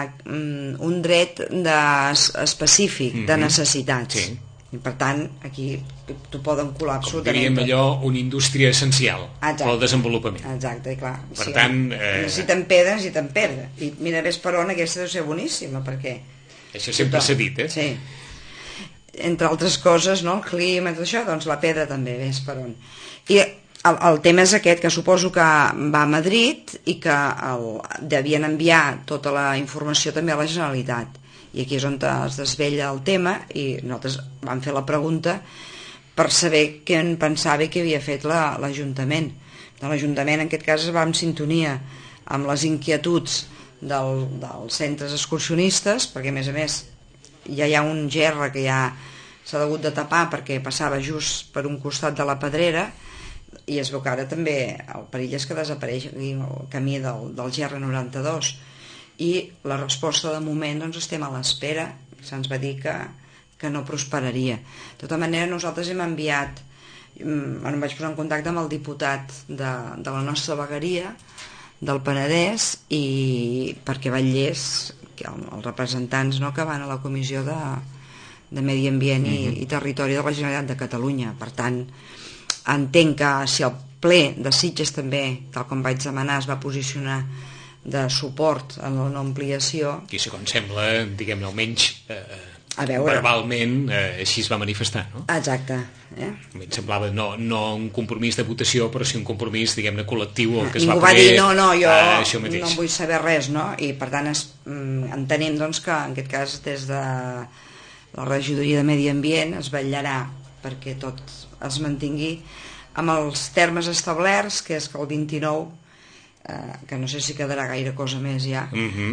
un dret específic de necessitats. Sí. I per tant, aquí t'ho poden colar absolutament. Com diríem allò, una indústria essencial pel desenvolupament. Exacte, clar. Per tant... Necessiten pedra. I mira, ves per on, aquesta deu ser boníssima, perquè... Això sempre s'ha dit, Sí. Entre altres coses, no? El clima i tot això, doncs la pedra també, ves per on. I el tema és aquest, que suposo que va a Madrid i que devien enviar tota la informació també a la Generalitat. I aquí és on es desvella el tema, i nosaltres vam fer la pregunta per saber què en pensava i què havia fet l'Ajuntament. L'Ajuntament, en aquest cas, va en sintonia amb les inquietuds dels centres excursionistes, perquè, a més, ja hi ha un gerra que ja s'ha hagut de tapar perquè passava just per un costat de la Pedrera, i es veu que ara també el perill és que desapareix el camí del gerra 92. I la resposta de moment, doncs, estem a l'espera. Se'ns va dir que no prosperaria. De tota manera, nosaltres hem enviat, em vaig posar en contacte amb el diputat de la nostra vegueria del Penedès, i perquè vetllés els representants, no, que van a la Comissió de Medi Ambient i Territori de la Generalitat de Catalunya. Per tant, entenc que si el ple de Sitges també, tal com vaig demanar, es va posicionar de suport a una ampliació... I segons sembla, diguem-ne, almenys verbalment així es va manifestar, no? Exacte. A mi em semblava no un compromís de votació, però sí un compromís, diguem-ne, col·lectiu, el que es va poder... Ningú va dir, jo no vull saber res, no? I per tant entenem doncs, que en aquest cas des de la regidoria de Medi Ambient es vetllarà perquè tot es mantingui amb els termes establerts, que és que el 29, que no sé si quedarà gaire cosa més ja,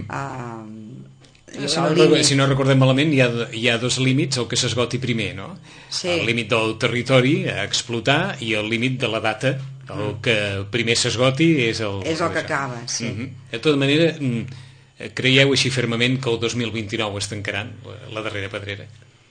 si no recordem malament, hi ha dos límits, el que s'esgoti primer, no? Sí. El límit del territori a explotar i el límit de la data. El que primer s'esgoti és el que acaba, sí. De tota manera, creieu així fermament que el 2029 es tancaran la darrera pedrera?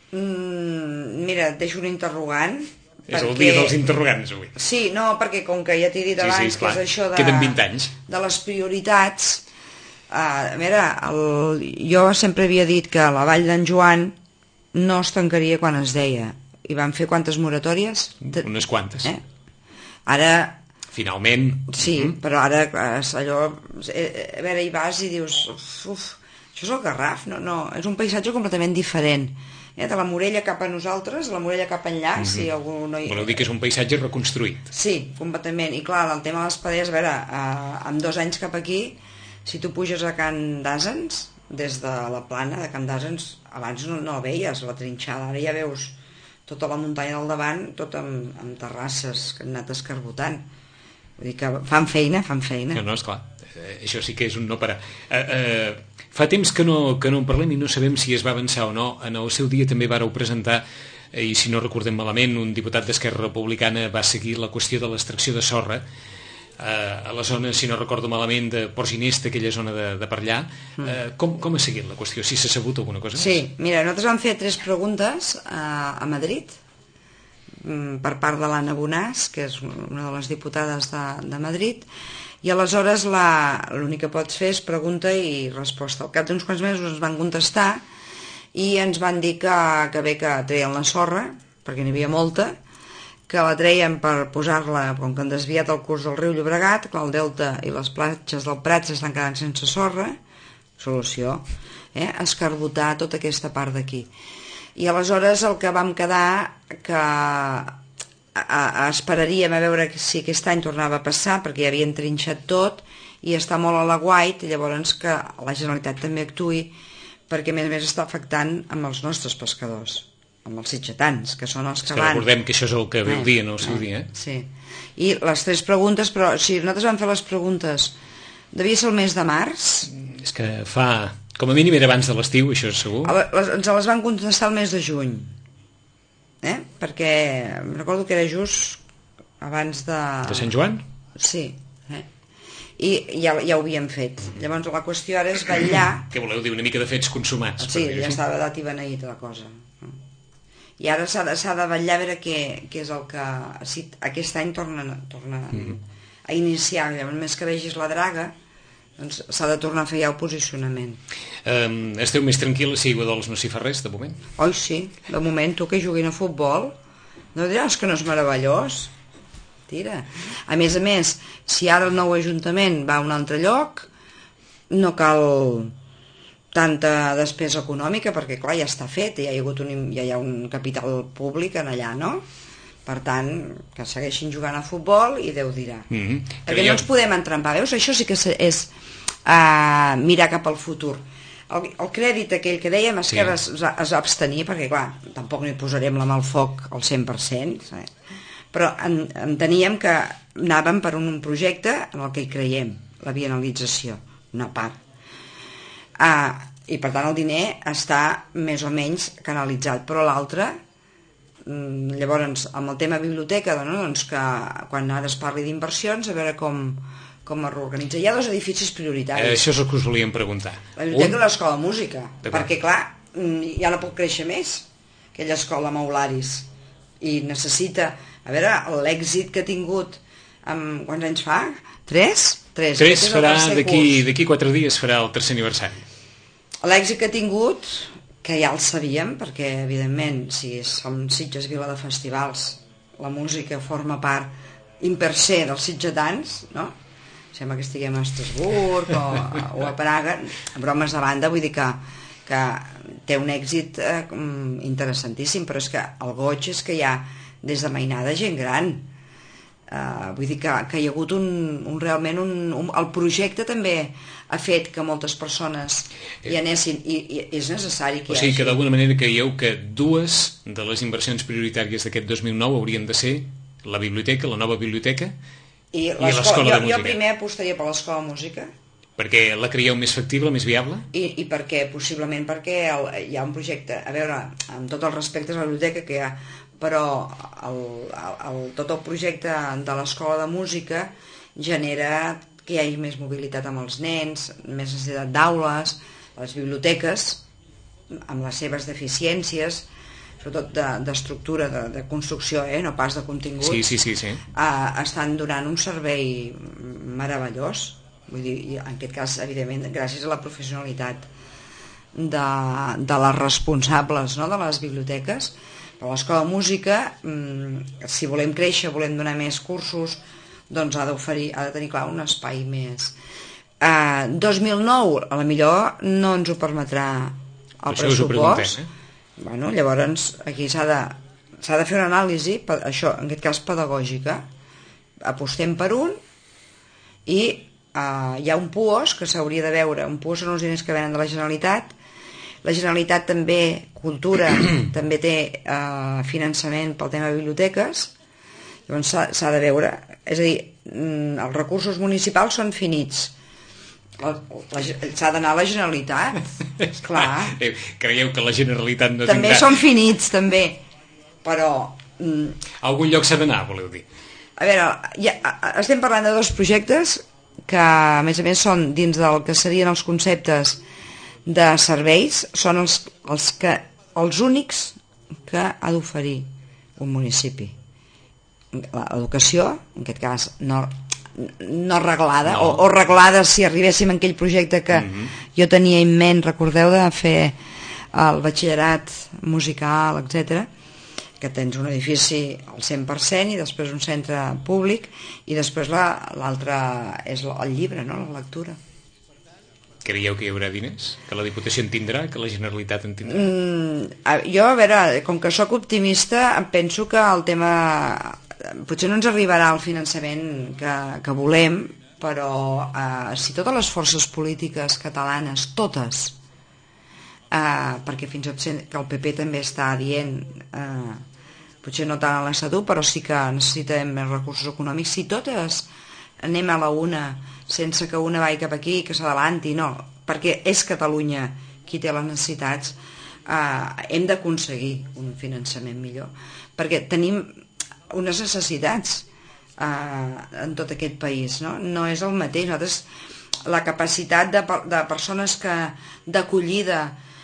Mira, et deixo un interrogant. És el dia dels interrogants, avui. Sí, no, perquè com que ja t'he dit abans que és això queden 20 anys. De les prioritats... mira, jo sempre havia dit que la Vall d'en Joan no es tancaria quan es deia. I van fer quantes moratòries? Unes quantes. Ara... Finalment. Sí, però ara allò... A veure, hi vas i dius... Uf, això és el Garraf, no, és un paisatge completament diferent. De la Morella cap a nosaltres, de la Morella cap enllà, si algú no hi... Voleu dir que és un paisatge reconstruït? Sí, completament. I clar, el tema de les pedres, a veure, amb 2 anys cap aquí, si tu puges a Can d'Àsens, des de la plana de Can d'Àsens, abans no veies la trinxada, ara ja veus tota la muntanya del davant, tot amb terrasses que han anat escarbotant. Vull dir que fan feina. No, esclar. Això sí que és un no parar. Fa temps que no en parlem i no sabem si es va avançar o no. En el seu dia també vàreu presentar, i si no recordem malament, un diputat d'Esquerra Republicana va seguir la qüestió de l'extracció de sorra a la zona, si no recordo malament, de Port Ginesta, aquella zona de per allà. Com ha seguit la qüestió? Si s'ha sabut alguna cosa més? Sí, mira, nosaltres vam fer 3 preguntes a Madrid per part de l'Anna Bonàs, que és una de les diputades de Madrid, i aleshores l'únic que pots fer és pregunta i resposta. Al cap d'uns quants mesos ens van contestar i ens van dir que bé que treien la sorra, perquè n'hi havia molta, que la treien per posar-la, com que han desviat el curs del riu Llobregat, que el delta i les platges del Prat s'estan quedant sense sorra, solució, escarbotar tota aquesta part d'aquí. I aleshores el que vam quedar que esperaríem a veure si aquest any tornava a passar, perquè ja havien trinxat tot i està molt a l'aguait, i llavors que la Generalitat també actuï, perquè a més està afectant amb els nostres pescadors, amb els sitgetans, que són els que van... Recordem que això és el que veu dir en el seu dia. Sí, i les 3 preguntes, però si nosaltres vam fer les preguntes, devia ser el mes de març. És que fa... Com a mínim era abans de l'estiu, això és segur. Ens les van contestar el mes de juny, perquè recordo que era just abans de... De Sant Joan? Sí, i ja ho havíem fet. Llavors la qüestió ara és vetllar... Què voleu dir, una mica de fets consumats? Sí, ja estava dat i beneït la cosa. I ara s'ha de vetllar a veure què és el que... Si aquest any torna a iniciar, llavors més que vegis la draga, doncs s'ha de tornar a fer ja el posicionament. Esteu més tranquil·la si Iguadols no s'hi fa res, de moment? Oi, sí, de moment, tu que juguin a futbol no diràs que no és meravellós. Tira. A més, si ara el nou Ajuntament va a un altre lloc, no cal tanta despesa econòmica, perquè clar, ja està fet, ja hi ha un capital públic en allà, no? Per tant, que segueixin jugant a futbol i Déu dirà. Perquè no ens podem entrampar, veus? Això sí que és mirar cap al futur. El crèdit aquell que dèiem, Esquerra es va abstenir, perquè clar, tampoc no hi posarem la mà al foc al 100%, però enteníem que anàvem per un projecte en el que hi creiem, la bienalització, una part. I per tant el diner està més o menys canalitzat, però l'altre, llavors amb el tema biblioteca, doncs que quan ara es parli d'inversions, a veure com es reorganitza. Hi ha 2 edificis prioritaris. Això és el que us volíem preguntar. La biblioteca i l'escola de música, perquè clar, ja no pot créixer més aquella escola amb aularis, i necessita, a veure, l'èxit que ha tingut, quants anys fa? 3? 3 farà, d'aquí 4 dies farà el 3è aniversari. L'èxit que ha tingut, que ja el sabíem, perquè evidentment si som Sitges Vila de Festivals, la música forma part in per se dels sitgetans, no? Sembla que estiguem a Estrasburg o a Praga, bromes de banda, vull dir que té un èxit interessantíssim, però és que el goig és que hi ha des de mainada gent gran. Vull dir que hi ha hagut realment el projecte també ha fet que moltes persones hi anessin i és necessari que hi hagi. O sigui que d'alguna manera creieu que dues de les inversions prioritàries d'aquest 2009 haurien de ser la biblioteca, la nova biblioteca i l'escola de música. Jo primer apostaria per l'escola de música. Perquè la creieu més factible, més viable? I possiblement perquè hi ha un projecte, a veure, amb tots els respectes a la biblioteca que hi ha, però tot el projecte de l'escola de música genera que hi hagi més mobilitat amb els nens, més necessitat d'aules, les biblioteques, amb les seves deficiències, sobretot d'estructura, de construcció, no pas de contingut, sí. estan donant un servei meravellós. Vull dir, en aquest cas, evidentment, gràcies a la professionalitat de les responsables, no?, de les biblioteques. Però l'escola de música, si volem créixer, volem donar més cursos, doncs ha de tenir clar un espai més. 2009, a la millor no ens ho permetrà el pressupost. Bueno, llavors aquí s'ha de fer una anàlisi, això, en aquest cas pedagògica. Apostem per un i hi ha un PUOS que s'hauria de veure. Un PUOS són els diners que venen de la Generalitat. La Generalitat també, Cultura, també té finançament pel tema de biblioteques. Llavors s'ha de veure. És a dir, els recursos municipals són finits. S'ha d'anar a la Generalitat. Clar. Creieu que la Generalitat no també tindrà... són finits, també. Però... A algun lloc s'ha d'anar, voleu dir? A veure, estem parlant de dos projectes que a més són dins del que serien els conceptes de serveis, són els únics que ha d'oferir un municipi. L'educació, en aquest cas no reglada, no. O reglada si arribéssim a aquell projecte que jo tenia en ment, recordeu, de fer el batxillerat musical, etc., que tens un edifici al 100% i després un centre públic i després l'altre és el llibre, no?, la lectura. Creieu que hi haurà diners? Que la Diputació en tindrà? Que la Generalitat en tindrà? Jo, a veure, com que sóc optimista, penso que el tema... Potser no ens arribarà el finançament que volem, però si totes les forces polítiques catalanes, totes, perquè fins i tot que el PP també està dient, potser no tant a l'Estatut, però sí que necessitem més recursos econòmics, si totes anem a la una sense que una vagi cap aquí, que s'adavanti, no, perquè és Catalunya qui té les necessitats, hem d'aconseguir un finançament millor, perquè tenim unes necessitats en tot aquest país, no és el mateix. Nosaltres, la capacitat de persones d'acollida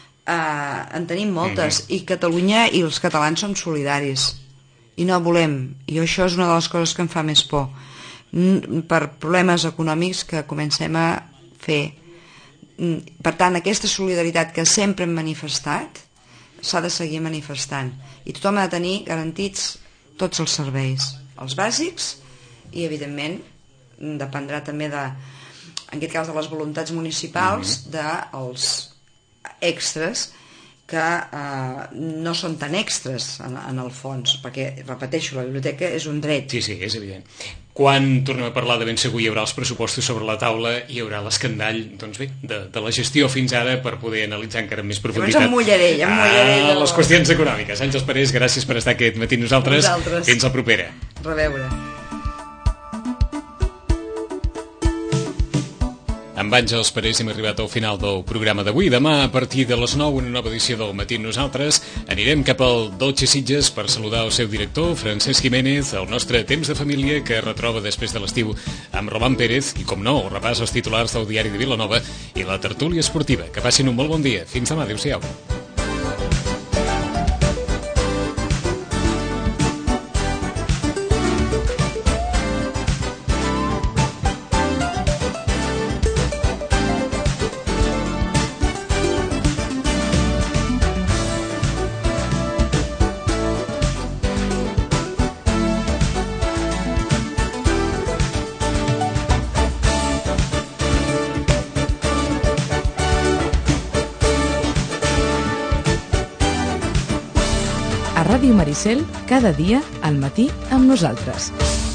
en tenim moltes, i Catalunya i els catalans som solidaris i no volem, i això és una de les coses que em fa més por, per problemes econòmics que comencem a fer. Per tant, aquesta solidaritat que sempre hem manifestat s'ha de seguir manifestant, i tothom ha de tenir garantits tots els serveis, els bàsics, i evidentment dependrà també en aquest cas de les voluntats municipals, dels extras que no són tan extras en el fons, perquè, repeteixo, la biblioteca és un dret. Sí, és evident. Quan tornem a parlar de ben segur hi haurà els pressupostos sobre la taula, hi haurà l'escandall, doncs bé, de la gestió fins ara, per poder analitzar encara amb més profunditat em mullaré les qüestions econòmiques. Àngels Parés, gràcies per estar aquest matí amb nosaltres. Fins la propera. Reveure. Amb Àngels Parés hem arribat al final del programa d'avui. Demà, a partir de les 9, una nova edició del Matí amb nosaltres. Anirem cap al Dolce Sitges per saludar el seu director, Francesc Jiménez, el nostre temps de família, que retroba després de l'estiu amb Roman Pérez, i, com no, el repàs als titulars del diari de Vilanova i la tertúlia esportiva. Que passin un molt bon dia. Fins demà. Adéu-siau. Ràdio Maricel, cada dia al matí amb nosaltres.